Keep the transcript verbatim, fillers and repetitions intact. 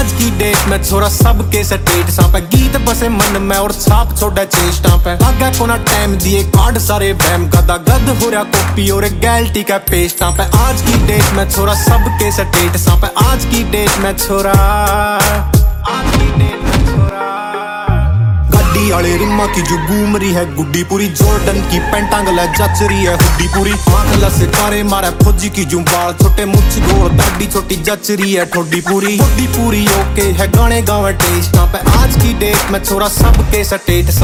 आज की डेट में छोरा सबके स्टेट सा पे गीत बसे मन में और छाप छोड़ा चेष्टा पे आगे कोना टाइम दिए कार्ड सारे वहम गदा गद हो रहा कॉपी और गैल्टी का पेस्टा पे आज की डेट में छोरा सबके स्टेट सा पे आज की डेट में छोरा आज की डेट में छोरा गाड़ी वाले रिम्मा की जो घूम रही है गुड्डी पूरी जॉर्डन की पैंटा गला जच रही है हुड्डी पूरी आंख लसे कारे मारे फौजी की जो बाल छोटे मुछ गोल दाढ़ी छोटी जच रही है ठोडी पूरी ठोडी पूरी ओके है गाने गावे टेस्ट पे आज की डेट में छोरा सबके स्टेट